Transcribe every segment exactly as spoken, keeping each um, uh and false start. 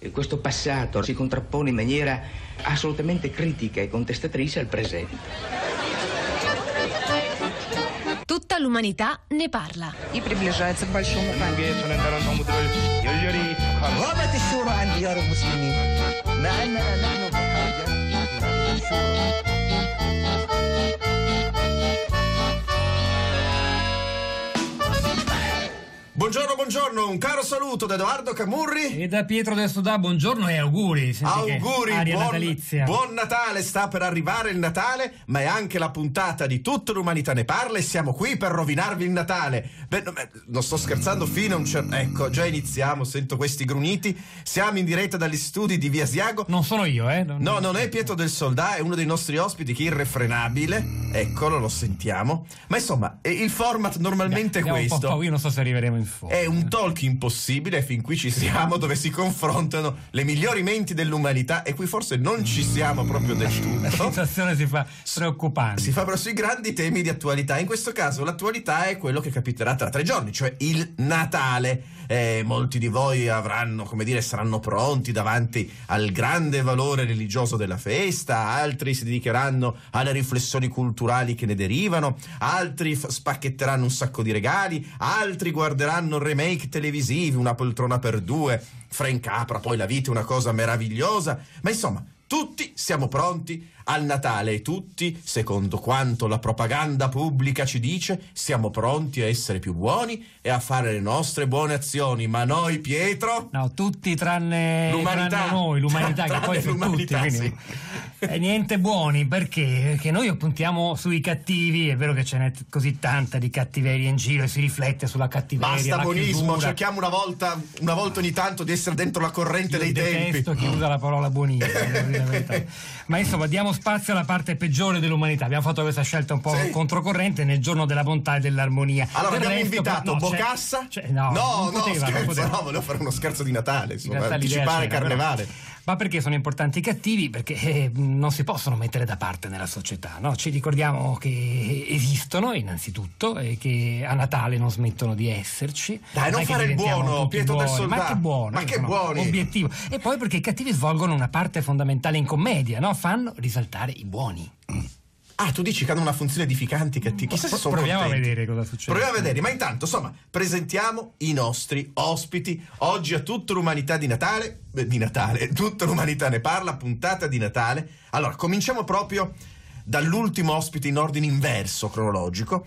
questo passato si contrappone in maniera assolutamente critica e contestatrice al presente. Tutta l'umanità ne parla. И приближается к большому камню. غابت الشورى عن ديار المسلمين مع أننا نحن بحاجة إلى الشورى. Buongiorno, buongiorno, un caro saluto da Edoardo Camurri e da Pietro del Sudà, buongiorno e auguri. Senti auguri, aria buon, natalizia. Buon Natale, sta per arrivare il Natale, ma è anche la puntata di Tutta l'umanità ne parla e siamo qui per rovinarvi il Natale. Beh, no, non sto scherzando fino a un certo... Ecco, già iniziamo, sento questi grugniti. Siamo in diretta dagli studi di Via Asiago. Non sono io, eh? Non... No, non è Pietro del Soldà, è uno dei nostri ospiti che è irrefrenabile. Eccolo, lo sentiamo. Ma insomma, il format normalmente è questo. Un po', io non so se arriveremo in fondo. È un talk impossibile fin qui ci siamo, dove si confrontano le migliori menti dell'umanità e qui forse non ci siamo proprio del tutto. La situazione si fa preoccupante. Si fa però sui grandi temi di attualità. In questo caso l'attualità è quello che capiterà tra tre giorni, cioè il Natale. Eh, molti di voi avranno, come dire, saranno pronti davanti al grande valore religioso della festa, altri si dedicheranno alle riflessioni culturali che ne derivano, altri f- spacchetteranno un sacco di regali, altri guarderanno remake televisivi, Una poltrona per due, Frank Capra, poi La vita è una cosa meravigliosa, ma insomma tutti siamo pronti al Natale e tutti, secondo quanto la propaganda pubblica ci dice, siamo pronti a essere più buoni e a fare le nostre buone azioni. Ma noi, Pietro? No, tutti tranne, l'umanità. tranne noi, l'umanità, che poi sono tutti. Quindi, sì. E niente buoni, perché? Perché noi puntiamo sui cattivi, è vero che ce n'è così tanta di cattiveria in giro e si riflette sulla cattiveria. Basta la buonismo, chiusura. Cerchiamo una volta, una volta ogni tanto di essere dentro la corrente Io dei detesto tempi. chi usa la parola buonismo. Ma insomma, diamo spazio alla parte peggiore dell'umanità. Abbiamo fatto questa scelta un po' sì. controcorrente nel giorno della bontà e dell'armonia. Allora Del abbiamo resto, invitato no, Bocassa? Cioè, cioè, no, no, non no, poteva, scherzo, non poteva. no, volevo fare uno scherzo di Natale, insomma, realtà anticipare c'era, Carnevale. Però. Ma perché sono importanti i cattivi? Perché eh, non si possono mettere da parte nella società, no? Ci ricordiamo che esistono innanzitutto e che a Natale non smettono di esserci. Dai, non fare il buono, Pietro del Soldà. Ma che buono, ma che buoni. Obiettivo. E poi perché i cattivi svolgono una parte fondamentale in commedia, no? Fanno risaltare i buoni. Ah, tu dici che hanno una funzione edificante i cattivi. Chissà se sono Proviamo contenti. a vedere cosa succede. Proviamo a vedere, ma intanto, insomma, presentiamo i nostri ospiti. Oggi a Tutta l'umanità di Natale, eh, di Natale, Tutta l'umanità ne parla, puntata di Natale. Allora, cominciamo proprio dall'ultimo ospite in ordine inverso cronologico,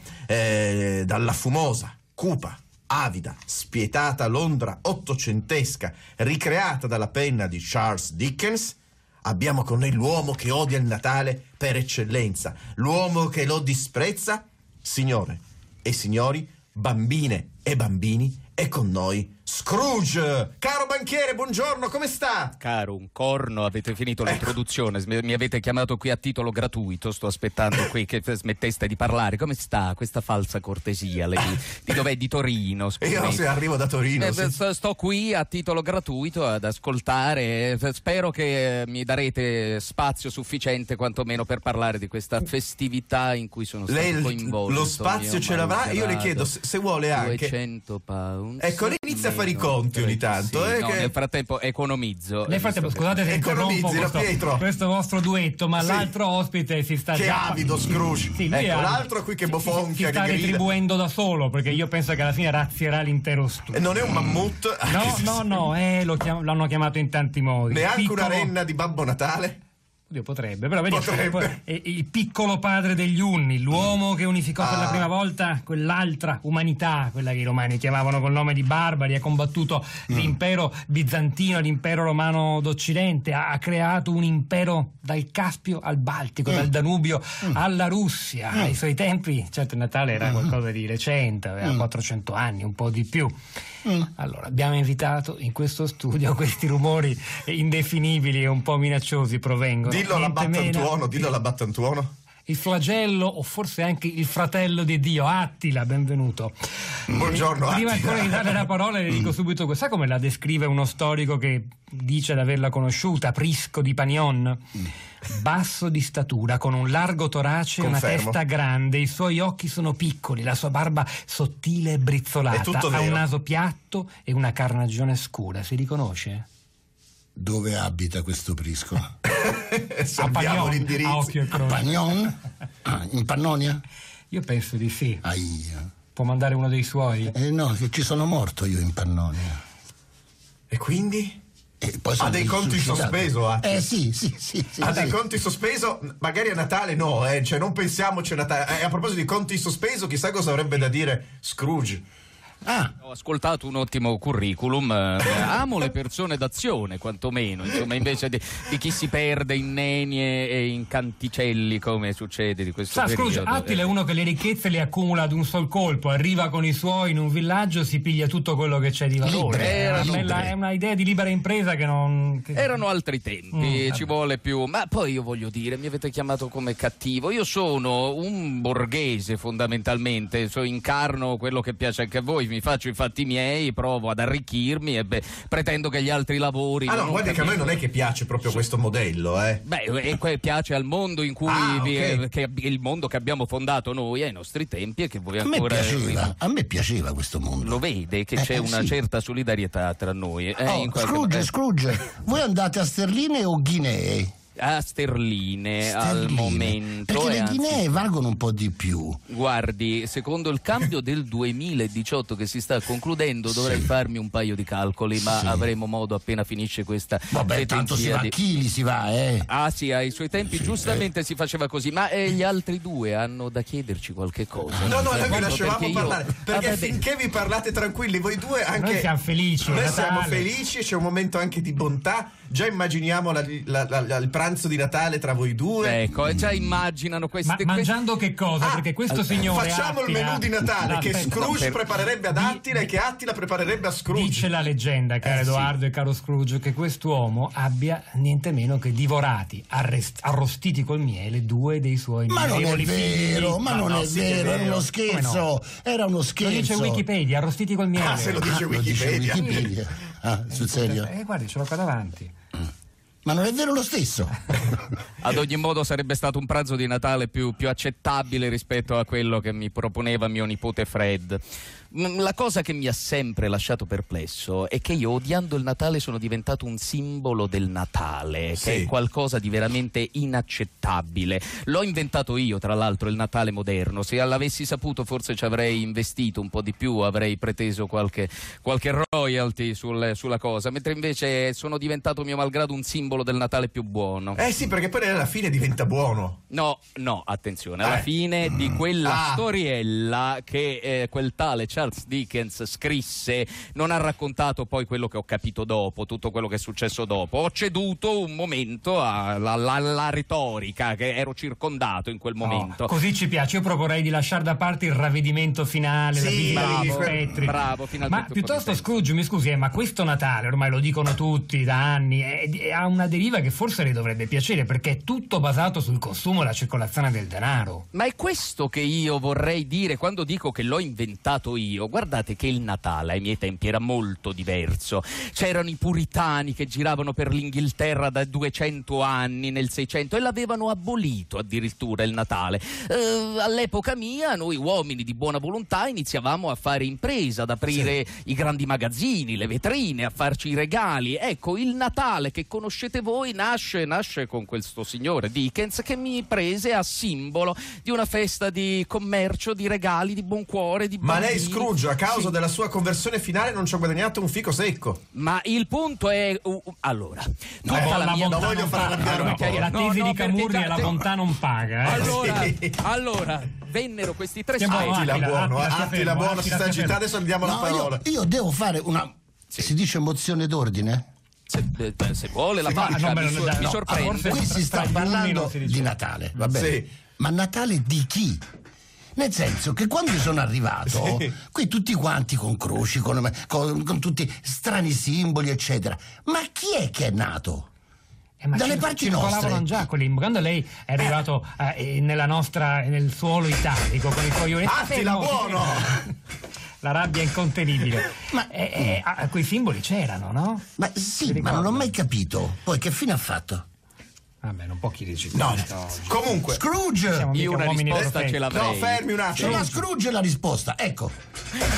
eh, dalla fumosa, cupa, avida, spietata Londra ottocentesca, ricreata dalla penna di Charles Dickens. Abbiamo con noi l'uomo che odia il Natale per eccellenza, l'uomo che lo disprezza. Signore e signori, bambine e bambini, è con noi Scrooge. Caro banchiere, buongiorno, come sta? Caro, un corno, avete finito l'introduzione, ecco. Mi avete chiamato qui a titolo gratuito, sto aspettando qui che smetteste di parlare. Come sta questa falsa cortesia? Lei di, di dov'è? Di Torino? Io non so, arrivo da Torino. Eh, sì. Sto qui a titolo gratuito ad ascoltare, spero che mi darete spazio sufficiente quantomeno per parlare di questa festività in cui sono stato Lei coinvolto. lo spazio ce l'avrà, io le chiedo se, se vuole anche duecento pound. Ecco, lei inizia a fare i conti ogni tanto. Sì, eh, no, che... nel frattempo economizzo. Nel frattempo, scusate se interrompo questo, questo vostro duetto, ma sì. L'altro ospite si sta che già... avido Scrooge. Sì, ecco, ha... l'altro qui che bofonchia, si, si sta che retribuendo da solo, perché io penso che alla fine razzierà l'intero studio. E non è un mammut? No, no, no, eh, lo chiam- l'hanno chiamato in tanti modi. Neanche Piccolo... una renna di Babbo Natale? Dio, potrebbe, però vedi, potrebbe. il piccolo padre degli Unni, l'uomo che unificò ah. per la prima volta quell'altra umanità, quella che i romani chiamavano col nome di barbari, ha combattuto mm. l'impero bizantino, l'impero romano d'Occidente, ha creato un impero dal Caspio al Baltico, mm. dal Danubio mm. alla Russia. Mm. Ai suoi tempi, certo il Natale era qualcosa di recente, aveva mm. quattrocento anni, un po' di più. Mm. Allora, abbiamo invitato in questo studio questi rumori indefinibili e un po' minacciosi provengono. Dillo alla Battantuono, dillo alla Battantuono. Il flagello, o forse anche il fratello di Dio, Attila, benvenuto. Buongiorno, Prima Attila. ancora di dare la parola le dico subito questo. Sa come la descrive uno storico che dice di averla conosciuta, Prisco di Panion? Basso di statura, con un largo torace e una testa grande, i suoi occhi sono piccoli, la sua barba sottile e brizzolata, ha un naso piatto e una carnagione scura. Si riconosce? Dove abita questo Prisco? Sappiamo a l'indirizzo. occhio e A croce. Pagnon? Ah, in Pannonia? Io penso di sì. Aia. Può mandare uno dei suoi? Eh no, che ci sono morto io in Pannonia. E quindi? E poi sono Ha dei conti in risuscitato. sospeso, Atti. Eh sì, sì, sì. sì Ha dei sì. conti in sospeso, magari a Natale no, eh, cioè non pensiamoci a Natale. Eh, a proposito di conti in sospeso, chissà cosa avrebbe da dire Scrooge. Ah, Ho ascoltato un ottimo curriculum, eh, amo le persone d'azione quantomeno, insomma, invece di, di chi si perde in nenie e in canticelli come succede di questo Sa, periodo. Scrooge, Attila è uno che le ricchezze le accumula ad un sol colpo, arriva con i suoi in un villaggio, si piglia tutto quello che c'è di valore. Libre, è, una libre. bella- è una idea di libera impresa che non... che- Erano altri tempi, Mm, ci vuole più. Ma poi io voglio dire, mi avete chiamato come cattivo. Io sono un borghese fondamentalmente, so, incarno quello che piace anche a voi, mi faccio i fatti miei, provo ad arricchirmi e beh, pretendo che gli altri lavori. Ah no, non guardi che a noi capisco. non è che piace proprio questo modello, eh. Beh, e que- piace al mondo in cui Ah, vi- ok. che, il mondo che abbiamo fondato noi ai nostri tempi e che voi a me ancora piaceva, a me piaceva questo mondo. lo vede che Eh, c'è eh, una sì. certa solidarietà tra noi. eh, Oh, in qualche- Scrooge, eh, Scrooge, voi andate a sterline o guinee? a sterline, al Sterline. momento. Perché e le anzi- guinee valgono un po' di più. Guardi, secondo il cambio del duemiladiciotto che si sta concludendo dovrei Sì. farmi un paio di calcoli, ma Sì. avremo modo appena finisce questa Vabbè, tanto si fetenzia va a di- chili, si va, eh. Ah sì, ai suoi tempi Sì, giustamente si faceva così, ma eh, gli altri due hanno da chiederci qualche cosa. No, no, noi vi Guarda, lasciavamo perché io- parlare. Perché Ah, vabbè. finché vi parlate tranquilli, voi due anche. Noi siamo felici, Noi è siamo Natale. felici, c'è un momento anche di bontà. Già immaginiamo la- la- la- la- il pranzo di Natale tra voi due. Ecco, e già immaginano Ma queste... mangiando che cosa? Ah, Perché questo signore Facciamo il Attila- menù di Natale che Aspetta, Scrooge per- preparerebbe ad Di- Attila e che Attila preparerebbe a Scrooge. Dice la leggenda, caro Eh, sì. Edoardo e caro Scrooge, che quest'uomo abbia niente meno che divorati, arrest- arrostiti col miele, due dei suoi Ma non è innumerevoli vero, figli. ma non no, è sì che è vero, era vero. uno scherzo, Come era uno Lo scherzo. dice Wikipedia, arrostiti col miele. Ah, se lo dice Ah, lo dice Wikipedia. Wikipedia. Ah, sul serio? Eh, guardi, ce l'ho qua davanti. Ma non è vero lo stesso. Ad ogni modo sarebbe stato un pranzo di Natale più, più accettabile rispetto a quello che mi proponeva mio nipote Fred. Mm, La cosa che mi ha sempre lasciato perplesso è che io, odiando il Natale, sono diventato un simbolo del Natale, Sì. che è qualcosa di veramente inaccettabile. L'ho inventato io, tra l'altro, il Natale moderno. Se l'avessi saputo forse ci avrei investito un po' di più, avrei preteso qualche, qualche royalty sul- sulla cosa, mentre invece sono diventato mio malgrado un simbolo del Natale più buono. Eh sì, perché poi alla fine diventa buono. No, no, attenzione, alla Eh. fine di quella Ah. storiella che eh, quel tale Charles Dickens scrisse, non ha raccontato poi quello che ho capito dopo, tutto quello che è successo dopo. Ho ceduto un momento alla, alla- alla retorica, che ero circondato in quel momento. Oh, così ci piace. Io proporrei di lasciare da parte il ravvedimento finale, la Sì, visita degli bravo, spettri. bravo, finalmente Ma un po' piuttosto, di senso. Scrooge, mi scusi, eh, ma questo Natale, ormai lo dicono tutti da anni, è- è- ha una deriva che forse le dovrebbe piacere, perché è tutto basato sul consumo e la circolazione del denaro. Ma è questo che io vorrei dire quando dico che l'ho inventato io. Guardate che il Natale ai miei tempi era molto diverso. C'erano i puritani che giravano per l'Inghilterra da duecento anni nel seicento e l'avevano abolito addirittura il Natale. Eh, all'epoca mia, noi uomini di buona volontà iniziavamo a fare impresa, ad aprire i grandi magazzini, le vetrine, a farci i regali. Ecco, il Natale che conoscete voi nasce, nasce con questo signore Dickens che mi prese a simbolo di una festa di commercio, di regali, di buon cuore, di Ma lei, bambini. Scrooge, a causa Sì. della sua conversione finale non ci ha guadagnato un fico secco. Ma il punto è uh, uh, allora, tutta No, la la mia bontà voglio non far paga. arrabbiare No, un po'. La No, tesi no, di perché Camurri già- è la bontà non paga. Eh. allora, Sì. allora vennero questi tre Stiamo specchi. avanti. Attila Attila, buono, Attila, stia Attila fermo, buono, si Attila, sta stia agitando, fermo. adesso gli diamo la No, parola. io, io devo fare una... Si dice mozione d'ordine? Se, eh, se vuole la Sì, faccia, no, mi, no, su- no, mi no, sorprende. forse- Qui si sta Tra gli uni parlando non si dice. di Natale, va bene? Sì. Ma Natale di chi? Nel senso che quando io sono arrivato, Sì. qui tutti quanti con croci, con, con- con tutti strani simboli, eccetera. Ma chi è che è nato? Eh, ma Dalle cir- parti circolavano nostre. già quelli. Quando lei è arrivato eh, nella nostra, nel suolo italico con i suoi ori- Attila Fermo, buono! La rabbia è incontenibile. Ma- Eh, eh, ah, quei simboli c'erano, no? Ma Ti sì, ma ricordo? non ho mai capito. Poi che fine ha fatto? Vabbè, non può chiederci No, questo oggi. comunque. Scrooge! Siamo Io mica una uomini risposta perfetti. ce l'avrei. No, fermi un Ce attimo. l'ha Scrooge la risposta, ecco.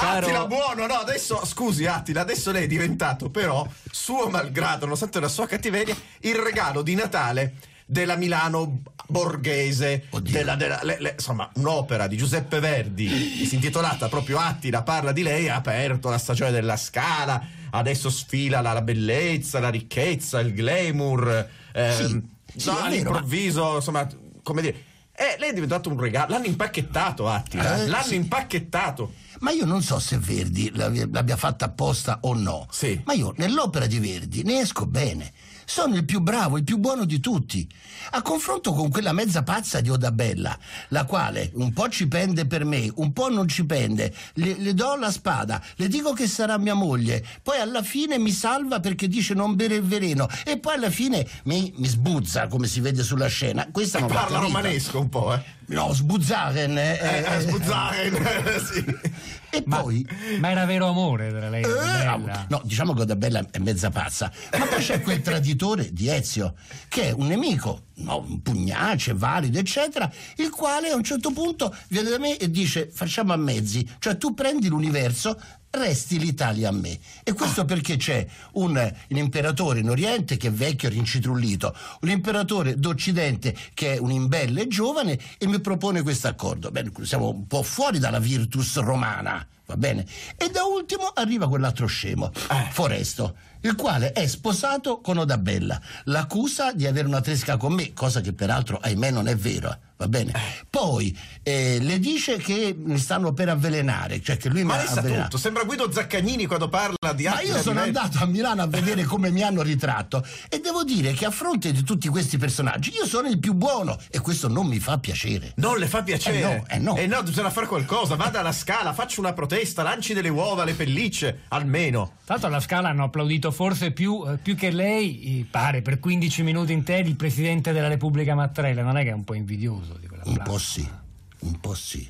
caro... Attila buono, no, adesso, scusi Attila, adesso lei è diventato però, suo malgrado, nonostante la sua cattiveria, il regalo di Natale della Milano borghese, della, della, le, le, insomma un'opera di Giuseppe Verdi si intitolata proprio Attila parla di lei, ha aperto la stagione della Scala, adesso sfila la, la bellezza, la ricchezza, il glamour, ehm, sì, sì, no, è all'improvviso, vero, ma... insomma, come dire, eh, lei è diventato un regalo, l'hanno impacchettato Attila, eh, l'hanno sì. impacchettato. Ma io non so se Verdi l'abbia fatta apposta o no, sì. Ma io nell'opera di Verdi ne esco bene. Sono il più bravo, il più buono di tutti. A confronto con quella mezza pazza di Odabella, la quale un po' ci pende per me, un po' non ci pende. Le, le do la spada, le dico che sarà mia moglie, poi alla fine mi salva perché dice non bere il veleno e poi alla fine mi, mi sbuzza, come si vede sulla scena. Questa non parla romanesco un po', eh? No, sbuzzaren. Eh, eh, eh, sbuzzaren, sì. E ma, poi... ma era vero amore tra lei e Odabella? Eh, no, diciamo che Odabella è mezza pazza. Ma poi c'è quel traditore di Ezio, che è un nemico, no, un pugnace, valido, eccetera, il quale a un certo punto viene da me e dice facciamo a mezzi, cioè tu prendi l'universo, resti l'Italia a me. E questo perché c'è un, un imperatore in Oriente che è vecchio, rincitrullito, un imperatore d'Occidente che è un imbelle giovane e mi propone questo accordo. Bene, siamo un po' fuori dalla virtus romana, va bene? E da ultimo arriva quell'altro scemo, eh. Foresto, il quale è sposato con Odabella, l'accusa di avere una tresca con me, cosa che peraltro ahimè non è vera. Va bene. Poi eh, le dice che mi stanno per avvelenare, cioè che lui ma mi ha lei sa avvelenato. tutto, sembra Guido Zaccagnini quando parla di Ma io sono andato a Milano a vedere come mi hanno ritratto e devo dire che a fronte di tutti questi personaggi io sono il più buono e questo non mi fa piacere. Non le fa piacere? Eh no, eh no. Eh no, bisogna fare qualcosa, vada alla Scala, faccia una protesta, lanci delle uova, le pellicce, almeno. Tanto alla Scala hanno applaudito forse più, eh, più che lei, pare, per quindici minuti interi il Presidente della Repubblica Mattarella, non è che è un po' invidioso di quella Un po' sì, un po' sì.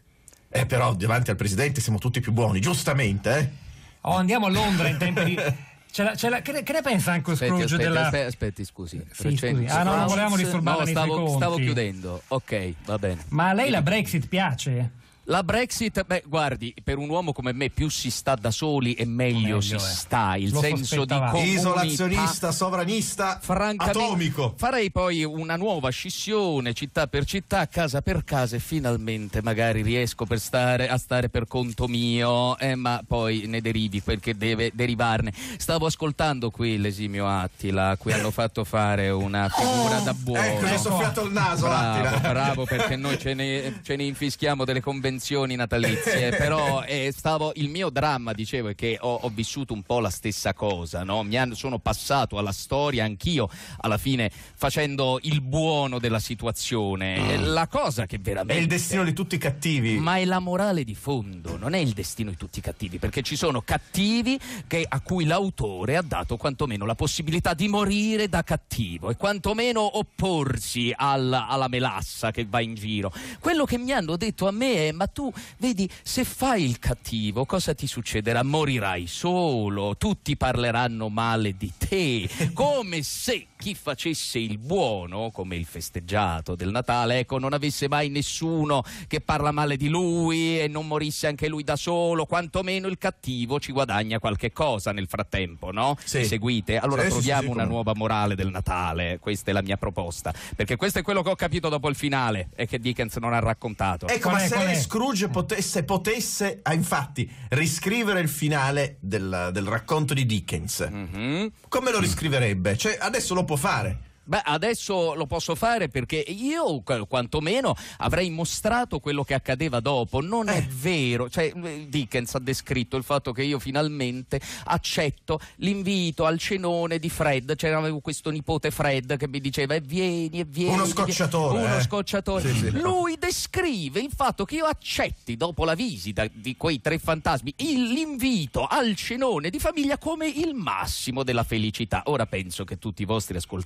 Eh però davanti al Presidente siamo tutti più buoni, giustamente, eh? Oh, andiamo a Londra in tempi di... C'è la, c'è la, che, che ne pensa anche aspetti, Scrooge aspetti, della... aspetti, aspetti scusi. Sì, scusi. Ah no, non volevamo disturbare no, nei stavo, suoi conti. stavo chiudendo, ok, va bene. Ma a lei la Brexit piace? La Brexit, beh, guardi, per un uomo come me più si sta da soli e meglio, meglio si eh. sta. Il Lo senso di comunità, isolazionista, sovranista, atomico. Farei poi una nuova scissione, città per città, casa per casa e finalmente magari riesco per stare, a stare per conto mio, eh, ma poi ne derivi perché deve derivarne. Stavo ascoltando qui l'esimio Attila, a cui hanno fatto fare una figura oh, da buono. Ecco, gli ho soffiato il naso, bravo, Attila. bravo, perché noi ce ne, ce ne infischiamo delle convenzioni natalizie, però eh, stavo, il mio dramma, dicevo, è che ho, ho vissuto un po' la stessa cosa, no? Mi hanno, sono passato alla storia anch'io alla fine facendo il buono della situazione. Mm. La cosa che veramente è il destino di tutti i cattivi, ma è la morale di fondo, non è il destino di tutti i cattivi, perché ci sono cattivi che, a cui l'autore ha dato quantomeno la possibilità di morire da cattivo e quantomeno opporsi alla, alla melassa che va in giro. Quello che mi hanno detto a me è: ma tu vedi, se fai il cattivo cosa ti succederà? Morirai solo, tutti parleranno male di te, come se chi facesse il buono, come il festeggiato del Natale, ecco, non avesse mai nessuno che parla male di lui e non morisse anche lui da solo, quantomeno il cattivo ci guadagna qualche cosa nel frattempo, no? Sì. Mi seguite? Allora sì, troviamo sì, sì, una come... nuova morale del Natale, questa è la mia proposta, perché questo è quello che ho capito dopo il finale e che Dickens non ha raccontato. Ecco, Qual ma è, se qual lei è? Scrooge potesse, potesse ah, infatti riscrivere il finale del, del racconto di Dickens, Mm-hmm. come lo riscriverebbe? Cioè, adesso lo può fare. Beh, adesso lo posso fare perché io quantomeno avrei mostrato quello che accadeva dopo. Non eh. è vero, cioè Dickens ha descritto il fatto che io finalmente accetto l'invito al cenone di Fred. C'era avevo questo nipote Fred che mi diceva e vieni e vieni. Uno scocciatore. Uno eh. scocciatore. Sì, sì. Lui descrive il fatto che io accetti dopo la visita di quei tre fantasmi il, l'invito al cenone di famiglia come il massimo della felicità. Ora penso che tutti i vostri ascoltatori di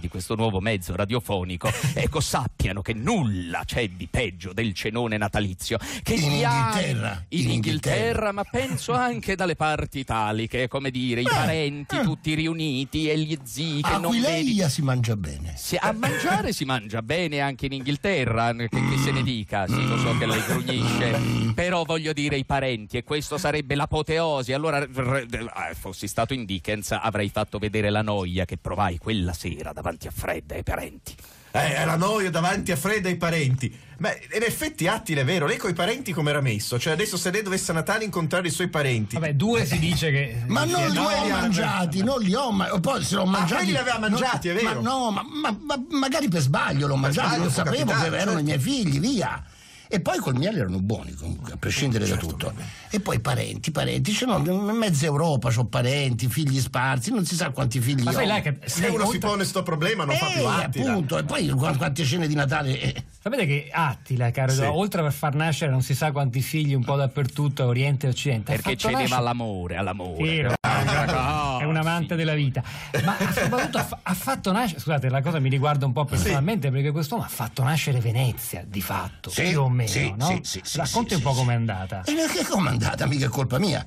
questo nuovo mezzo radiofonico, ecco, sappiano che nulla c'è di peggio del cenone natalizio. Che In gli ha- Inghilterra. in In Inghilterra, Inghilterra. ma penso anche dalle parti italiche, come dire, i parenti eh. tutti riuniti e gli zii che non vedi. Aquileia si mangia bene. Si- a mangiare si mangia bene anche in Inghilterra, che, che se ne dica, sì, lo so che lei grugnisce, però voglio dire i parenti, e questo sarebbe l'apoteosi. Allora, r- r- fossi stato in Dickens, avrei fatto vedere la noia che provai quella sera davanti a Fred e ai parenti. Eh, la noia davanti a Fred e ai parenti. Ma in effetti Attila è vero, lei coi parenti come era messo? Cioè adesso se lei dovesse a Natale incontrare i suoi parenti. Vabbè, due si dice che... Ma non li no, ho li ha- mangiati, non li ho ma- poi se l'ho mangiati. quelli li aveva mangiati, no, è vero. Ma no, ma, ma- ma magari per sbaglio l'ho mangiati, sbaglio non può sapevo capitare, che erano certo. i miei figli, via. E poi col miele erano buoni comunque, a prescindere Certo, da tutto. vabbè. E poi parenti, parenti, cioè, no, in mezza Europa c'ho parenti, figli sparsi, non si sa quanti figli Ma ho. sai là che... Se uno si pone sto problema non fa più Eh, Attila. appunto, e poi qu- quante cene di Natale. eh. Sapete che Attila, caro, Sì. oltre a far nascere non si sa quanti figli un po' dappertutto, Oriente e Occidente, ha Perché fatto cedeva nascere- all'amore, all'amore. Vero. Ah, È un amante sì. della vita, ma ha, soprattutto ha, fa- ha fatto nascere, scusate, la cosa mi riguarda un po' personalmente, perché quest'uomo ha fatto nascere Venezia di fatto, Sì, più o meno, sì, no? sì, sì, sì, Racconti sì, un po' sì, com'è sì. andata. E che com'è andata? Mica è colpa mia.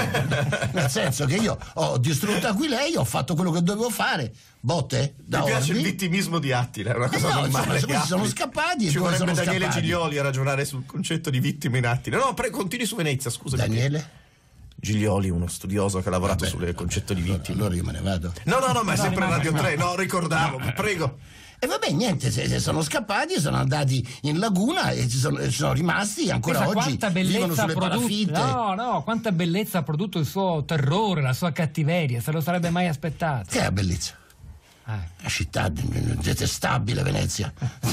Eh, nel senso che io ho distrutto Aquileia, ho fatto quello che dovevo fare. Botte? Da Mi piace Orbi. il vittimismo di Attila, è una Eh cosa no, normale. insomma, che si sono Attila- scappati e Ci dove vorrebbe sono Daniele scappati? Giglioli a ragionare sul concetto di vittima in Attila. No, pre- continui su Venezia, scusa. Daniele? Giglioli, uno studioso che ha lavorato Vabbè, sul concetto di vittima. Allora io me ne vado. No, no, no, ma è sempre rimane- Radio tre, no, ricordavo, prego. E vabbè, niente, se, se sono scappati, sono andati in laguna e ci sono, ci sono rimasti ancora Pensa oggi. quanta Vivono bellezza ha sulle prodotto, palafitte. no, no, quanta bellezza ha prodotto il suo terrore, la sua cattiveria, se lo sarebbe mai aspettato. Che è la bellezza? Ah. Una città detestabile, Venezia.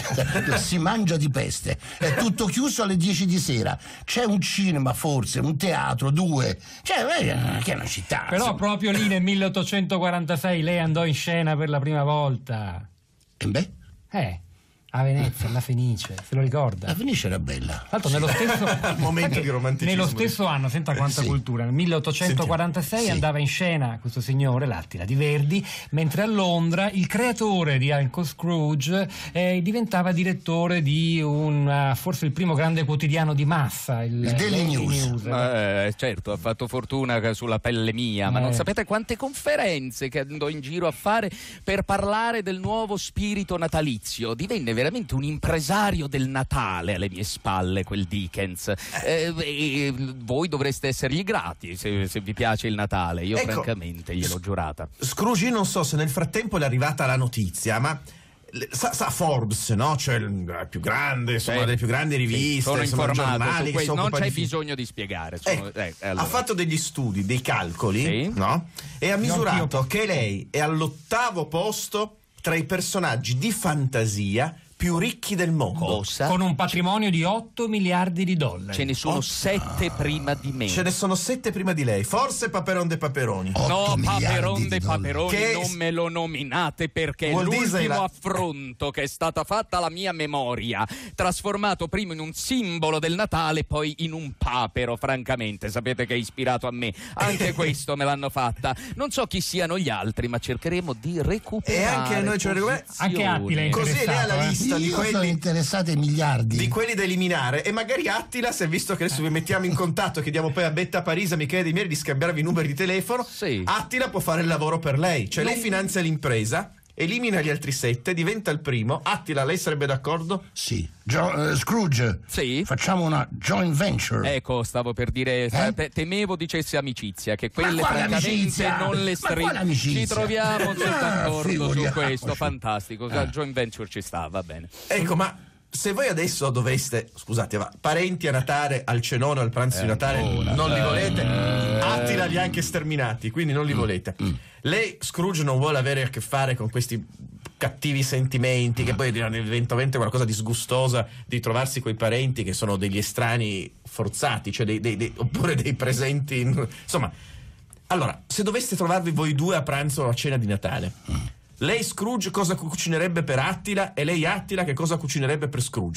Si mangia di peste. È tutto chiuso alle dieci di sera. C'è un cinema, forse, un teatro, due. Cioè, eh, che è una città. Però insomma. proprio lì nel milleottocentoquarantasei lei andò in scena per la prima volta. E beh, Eh, a Venezia, alla Fenice, se lo ricorda? la Fenice era bella. Tra l'altro nello stesso Momento sai di che romanticismo. nello stesso anno, senta quanta sì. cultura, nel milleottocentoquarantasei Sentiamo. Sì. andava in scena questo signore, l'Attila di Verdi, mentre a Londra il creatore di Uncle Scrooge eh, diventava direttore di un uh, forse il primo grande quotidiano di massa, il, Il Daily News. Eh, certo, ha fatto fortuna sulla pelle mia, ma Eh. non sapete quante conferenze che andò in giro a fare per parlare del nuovo spirito natalizio. Divenne veramente un impresario del Natale alle mie spalle, quel Dickens. Eh, e voi dovreste essergli grati se, se vi piace il Natale. Io Ecco. francamente gliel'ho giurata. Scrooge, io non so se nel frattempo le è arrivata la notizia, ma le- sa, sa Forbes, no? Cioè il il più grande, insomma, Sì. delle più grandi riviste, Sono insomma, informato giornali su che si questo, non occupano c'è di film. bisogno di spiegare. Sono- Ecco, eh, allora. ha fatto degli studi, dei calcoli, Sì. no? E ha misurato anch'io. che lei è all'ottavo posto tra i personaggi di fantasia più ricchi del mondo. Cosa? Con un patrimonio di otto miliardi di dollari. Ce ne sono Oh. sette prima di me. Ce ne sono sette prima di lei, forse Paperon de Paperoni. otto No, miliardi Paperon di de dollari. Paperoni, Che- non me lo nominate perché è Walt l'ultimo Disney la- affronto che è stata fatta alla mia memoria, trasformato prima in un simbolo del Natale, poi in un papero, francamente. Sapete che è ispirato a me. Anche questo me l'hanno fatta. Non so chi siano gli altri, ma cercheremo di recuperare. E anche noi ce ne recupereremo. Anche Attila è Così lei ha la interessato, eh. lista di Io sono quelli, interessate ai miliardi. di quelli da eliminare, e magari Attila, se visto che adesso vi mettiamo in contatto e chiediamo poi a Betta Parisa, Michele De Mieri di scambiarvi i numeri di telefono, Sì. Attila può fare il lavoro per lei, cioè lei Non- finanzia l'impresa, elimina gli altri sette, diventa il primo. Attila, lei sarebbe d'accordo? Sì. Gio- eh, Scrooge. Sì. Facciamo una joint venture. Ecco, stavo per dire, Eh? te- temevo dicesse amicizia, che quelle quale francamente amicizia? non le Ma stringo. quale amicizia? Ci troviamo tutto Ah, d'accordo su figuriamoci. questo, fantastico. Ah. Joint venture ci sta, va bene. Ecco, ma se voi adesso doveste, scusate, ma parenti a Natale, al cenone, al pranzo di Natale, non li volete? Attila li ha anche sterminati, quindi non li volete. Lei, Scrooge, non vuole avere a che fare con questi cattivi sentimenti che poi diventa qualcosa di sgustosa di trovarsi coi parenti che sono degli estranei forzati, cioè dei, dei- dei- oppure dei presenti in- insomma. Allora, se doveste trovarvi voi due a pranzo o a cena di Natale, lei Scrooge cosa cucinerebbe per Attila e lei Attila che cosa cucinerebbe per Scrooge?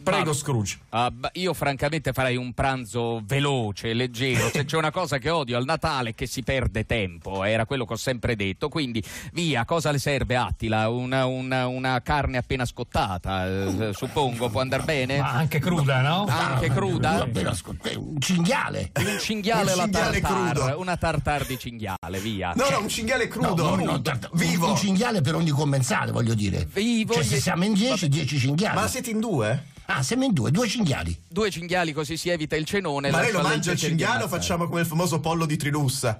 Prego, Ma- Scrooge. Ah, beh, io francamente farei un pranzo veloce, leggero. Se c'è una cosa che odio al Natale è che si perde tempo, era quello che ho sempre detto. Quindi via, cosa le serve Attila? Una, una, una carne appena scottata, eh, suppongo, può andar bene? Ma anche cruda, no? Anche cruda? Va bene, ascolta, un cinghiale. Un cinghiale Un alla cinghiale tartare, crudo. una tartare di cinghiale, via. No, no, un cinghiale crudo. No, no, no, vivo. Un cinghiale per ogni commensale, voglio dire. Vivo, Cioè, gli- se siamo in dieci, dieci cinghiali. Ma siete in due? Ah, siamo in due, due cinghiali. Due cinghiali così si evita il cenone. Ma lei lo lascia mangia il piacere di cinghiale o ammazzare. facciamo come il famoso pollo di Trilussa?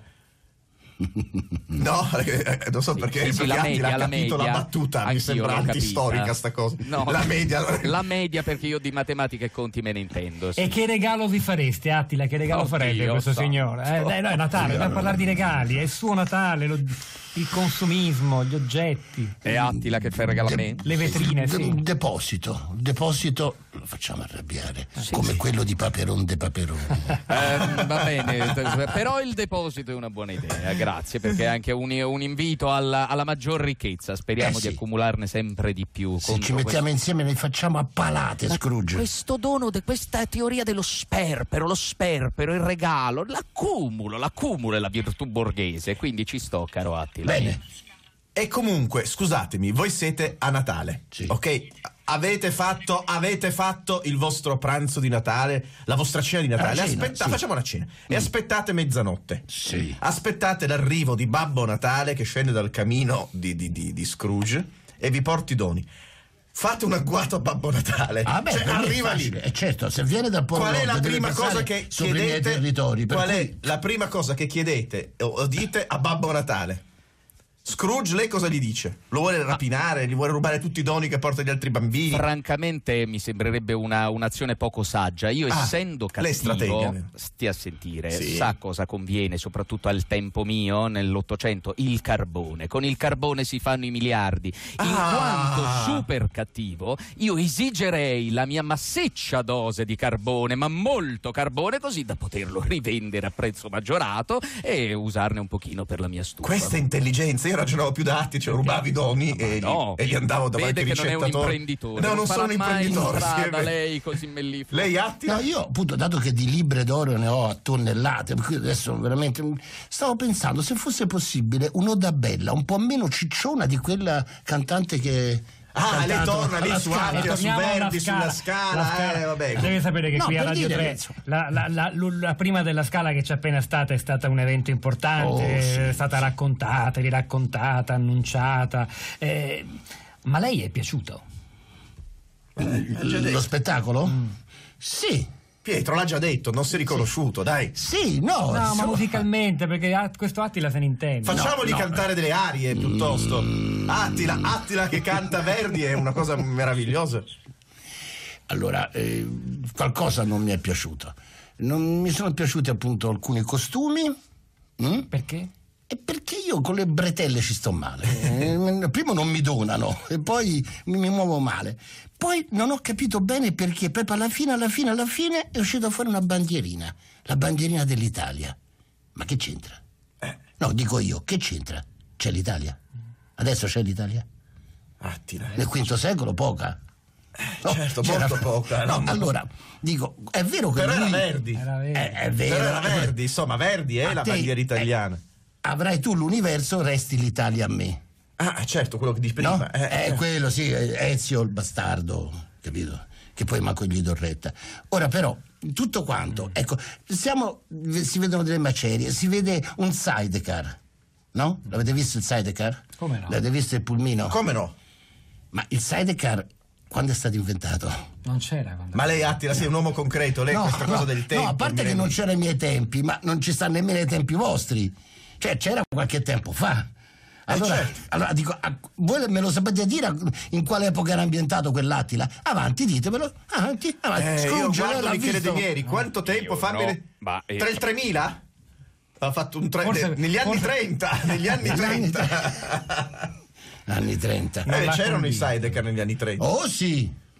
No, eh, non so Sì, perché, sì, sì, perché la Attila media, ha la capito media. la battuta, mi Anch'io sembra l'ho capita. antistorica sta cosa. No, la media. La media, perché io di matematica e conti me ne intendo. Sì. E che regalo vi fareste, Attila? Che regalo Oddio, farete a questo so. signore? Eh, dai, no, è Natale, dobbiamo parlare di regali, è il suo Natale, lo- il consumismo, gli oggetti, È Attila che fa il regalo a me? le vetrine, De- sì. Un deposito, un deposito lo facciamo arrabbiare, come quello di Paperon de Paperon. Eh, va bene, però il deposito è una buona idea, grazie, perché è anche un, un invito alla, alla maggior ricchezza. Speriamo Eh, sì. di accumularne sempre di più. Se contro ci mettiamo insieme ne facciamo a palate, Ma Scrooge. questo dono, de, questa teoria dello sperpero, lo sperpero, il regalo, l'accumulo, l'accumulo è la virtù borghese, quindi ci sto, caro Attila. Bene, E comunque, scusatemi, voi siete a Natale, Sì. ok? Avete fatto, avete fatto il vostro pranzo di Natale, la vostra cena di Natale. La cena, Aspetta- sì. Facciamo una cena. E aspettate mezzanotte. Sì. Aspettate l'arrivo di Babbo Natale che scende dal camino di, di, di, di Scrooge e vi porti i doni. Fate un agguato a Babbo Natale. Ah, beh, Cioè, per me è arriva lì. facile. Eh, certo, se viene dal Polo Qual è Nord la deve prima passare cosa che sopra i miei chiedete? territori, per Qual cui- è la prima cosa che chiedete o o dite a Babbo Natale? Scrooge, lei cosa gli dice? Lo vuole rapinare? Gli vuole rubare tutti i doni che porta gli altri bambini? Francamente mi sembrerebbe una, un'azione poco saggia. Io Ah, essendo lei è stratega, cattivo, vero? stia a sentire, Sì. sa cosa conviene, soprattutto al tempo mio, nell'Ottocento, il carbone. Con il carbone si fanno i miliardi. In Ah. quanto super cattivo, io esigerei la mia massiccia dose di carbone, ma molto carbone, così da poterlo rivendere a prezzo maggiorato e usarne un pochino per la mia stufa. Questa è intelligenza. Io ragionavo più da atti, cioè rubavi i doni e, No, gli, e gli andavo davanti vede ai che non è un ricettatori. imprenditore. No, non farà sono un mai imprenditore. in sì, strada è vero. lei così mellifluo. Lei atti? No, io appunto, dato che di libre d'oro ne ho a tonnellate, per cui adesso veramente stavo pensando se fosse possibile un'oda bella, un po' meno cicciona di quella cantante che Ah, lei cantato torna lì alla su Scala. Attila, su Torniamo alla Verdi, sulla Scala. La Scala. Eh, vabbè. Deve sapere che No, qui a per Radio dire, tre insomma. la, la- la- l- la prima della Scala che c'è appena stata è stata un evento importante, Oh, sì, è stata sì. raccontata, riraccontata, annunciata. Eh, ma lei è piaciuto? Lo spettacolo? Sì, Pietro l'ha già detto, non si è riconosciuto, dai. sì, no. No, ma insomma, musicalmente, perché Att- questo Attila se ne intende. Facciamogli no. cantare delle arie piuttosto. Attila, Attila che canta Verdi è una cosa meravigliosa. Allora, eh, qualcosa non mi è piaciuto. Non mi sono piaciuti appunto alcuni costumi. mm? Perché? E perché io con le bretelle ci sto male. Eh, Primo non mi donano e poi mi, mi muovo male. Poi non ho capito bene perché proprio alla fine, alla fine, alla fine è uscita fuori una bandierina. La bandierina dell'Italia. Ma che c'entra? No, dico io, che c'entra? C'è l'Italia? Adesso c'è l'Italia? Attila. Nel quinto secolo poca? No, certo, c'era- molto poca, No, no. allora, dico, è vero che Però era lui... Verdi. Era vero. È, è vero. Però era Verdi, insomma, Verdi è A la te- bandiera italiana. eh, avrai tu l'universo, resti l'Italia a me. Ah, certo, quello che di No? prima. Eh, eh. quello sì, è Ezio il bastardo, capito? Che poi manco gli do retta. Ora però, tutto quanto, ecco, siamo, si vedono delle macerie, si vede un sidecar, no? L'avete visto il sidecar? Come no? L'avete visto il pulmino? Come no? Ma il sidecar quando è stato inventato? Non c'era. Quando... Ma lei, Attila, sei un uomo concreto, lei questa cosa del tempo. no, a parte mi che rende- non c'era ai miei tempi, ma non ci sta nemmeno ai tempi vostri. Cioè, c'era qualche tempo fa. Allora, certo. allora dico, a- voi me lo sapete dire in quale epoca era ambientato quell'Attila? Avanti, ditemelo. Avanti, avanti. Eh, io Scrooge, guardo l'ha Michele visto? De Mieri, quanto tempo io fa? no, me ne- ma, eh, Tra il tremila? Ha fatto un tre... Forse- negli anni forse- trenta, negli anni trenta. Anni trenta. Eh, l'ha c'erano i convinto. Sidecar negli anni trenta. Oh sì,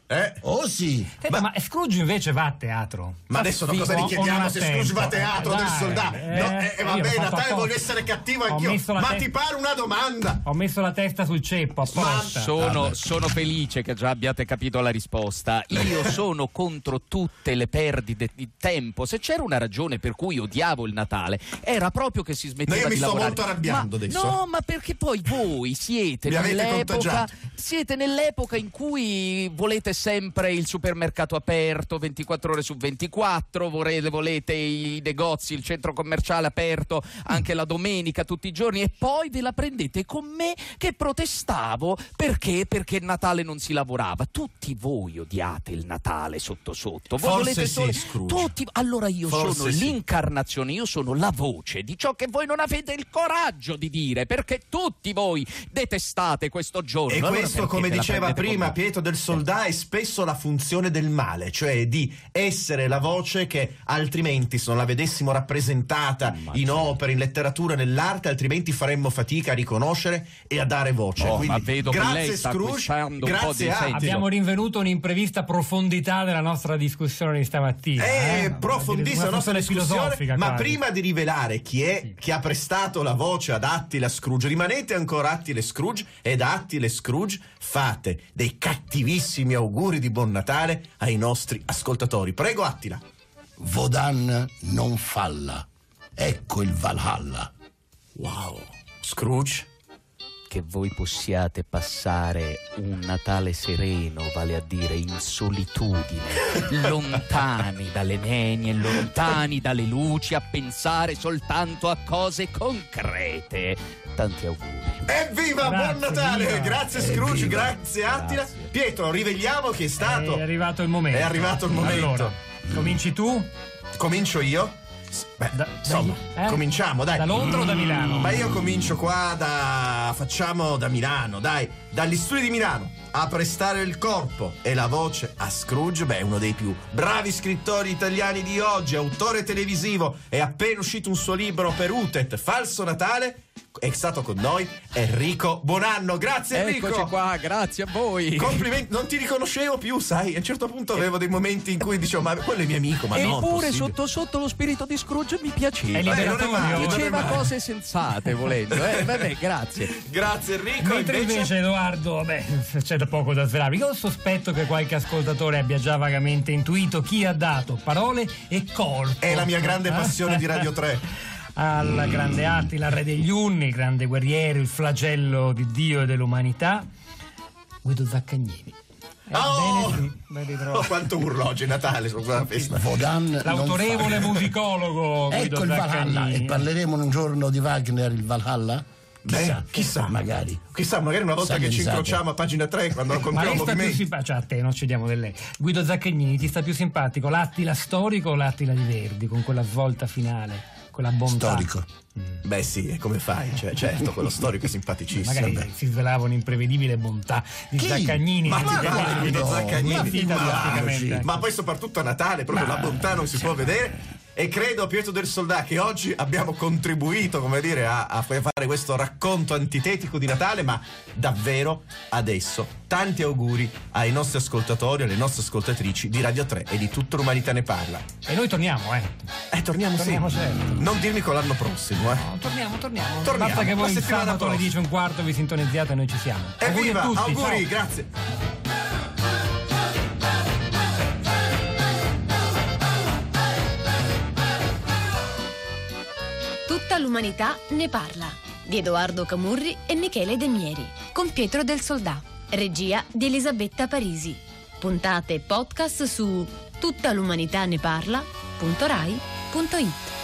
Eh? Oh sì. Senta, ma, ma Scrooge invece va a teatro. Ma adesso da cosa gli chiediamo se Scrooge va a teatro eh, del dai, soldato? eh, no, eh, io vabbè, l'ho fatto Natale apposta. voglio essere cattivo Ho anch'io. messo la Ma te- ti pare una domanda? Ho messo la testa sul ceppo apposta. Sono, sono felice che già abbiate capito la risposta. Io sono contro tutte le perdite di tempo. Se c'era una ragione per cui odiavo il Natale, era proprio che si smetteva No, io mi di sto lavorare. molto arrabbiando Ma- adesso. No, ma perché poi voi siete Mi avete nell'epoca, contagiato. siete nell'epoca in cui volete sempre il supermercato aperto ventiquattro ore su ventiquattro, volete, volete i negozi, il centro commerciale aperto anche la domenica, tutti i giorni, e poi ve la prendete con me che protestavo perché perché il Natale non si lavorava. Tutti voi odiate il Natale sotto sotto. Voi Forse volete sì, solo Scrooge. tutti. Allora io Forse sono sì. l'incarnazione, io sono la voce di ciò che voi non avete il coraggio di dire, perché tutti voi detestate questo giorno. E Allora questo, perché come ve la diceva prendete con prima me? Pietro del Soldà, è spesso la funzione del male, cioè di essere la voce che altrimenti, se non la vedessimo rappresentata in opere, in letteratura, nell'arte, altrimenti faremmo fatica a riconoscere e a dare voce. Oh, Quindi, ma vedo che grazie lei sta Scrooge, acquistando un po' grazie di a senso. Abbiamo rinvenuto un'imprevista profondità della nostra discussione di stamattina. È eh? profondissima la Una nostra funzione discussione, filosofica ma quasi. prima di rivelare chi è che ha prestato la voce ad Attila Scrooge, rimanete ancora Attila Scrooge, ed Attila Scrooge fate dei cattivissimi auguri di buon Natale ai nostri ascoltatori. Prego Attila. Vodan non falla. Ecco il Valhalla. Wow. Scrooge? Che voi possiate passare un Natale sereno, vale a dire in solitudine, lontani dalle nenie, lontani dalle luci, a pensare soltanto a cose concrete. Tanti auguri. Evviva, Grazie, buon Natale! viva. Grazie Scrooge, Evviva. grazie Attila. Grazie. Pietro, riveliamo chi è stato. È arrivato il momento. È arrivato il momento. Allora, cominci tu? Comincio io? Beh, Da- insomma, dai, eh? cominciamo, dai. Da Londra o da Milano? Ma io comincio qua da... facciamo da Milano, dai. Dagli studi di Milano a prestare il corpo e la voce a Scrooge, beh, uno dei più bravi scrittori italiani di oggi, autore televisivo, è appena uscito un suo libro per Utet, Falso Natale, è stato con noi Enrico Bonanno. Grazie Enrico. Eccoci qua, grazie a voi. Complimenti, non ti riconoscevo più, sai, a un certo punto avevo dei momenti in cui dicevo, ma quello è mio amico, ma no, Eppure possibile. sotto sotto lo spirito di Scrooge mi piaceva. È liberatorio. Eh, non è male, non è Diceva male. cose sensate volendo, eh? Vabbè, grazie. Grazie Enrico. Mentre invece Edoardo, beh, c'è da poco da svelarvi. Io sospetto che qualche ascoltatore abbia già vagamente intuito chi ha dato parole e corpo. È la mia grande passione di Radio tre. Al grande Attila, re degli Unni, il grande guerriero, il flagello di Dio e dell'umanità, Guido Zaccagnini. Oh! Ebbene sì, ben ritrovato. Oh, quanto urlo oggi è Natale su quella festa. Vodan non L'autorevole falla. musicologo Guido Ecco il Valhalla. Zaccagnini. E parleremo un giorno di Wagner, il Valhalla? Beh, chissà. Magari. Chissà, magari una volta Sa che che ci risate. incrociamo a pagina tre quando Ma compriamo lei sta più movimenti. simpatico, cioè a te non ci diamo del lei. Guido Zaccagnini, ti sta più simpatico l'Attila storico o l'Attila di Verdi con quella svolta finale, quella bontà? Storico. Beh sì, e come fai? Cioè, certo, quello storico è simpaticissimo. Magari Beh. si svelava un'imprevedibile bontà di Chi? Zaccagnini. Ma che ti ti pare, capisci? Guido no, Zaccagnini? ma fida Ma- praticamente. Ma poi soprattutto a Natale, proprio la bontà non si può vedere. E credo, Pietro del Soldà, che oggi abbiamo contribuito, come dire, a, a fare questo racconto antitetico di Natale, ma davvero adesso tanti auguri ai nostri ascoltatori, alle nostre ascoltatrici di Radio tre e di tutta l'umanità ne parla. E noi torniamo, eh. Eh, torniamo, Torniamo, sì. certo. Non dirmi con l'anno prossimo, eh. No, torniamo, torniamo. Torniamo, Basta che la voi il settimana sabato alle prossima. dieci e un quarto vi sintonizziate e noi ci siamo. Auguri Evviva, a tutti, auguri, ciao. grazie. Tutta l'umanità ne parla. Di Edoardo Camurri e Michele Demieri. Con Pietro del Soldà. Regia di Elisabetta Parisi. Puntate e podcast su tuttalumanitaneparla punto rai punto it.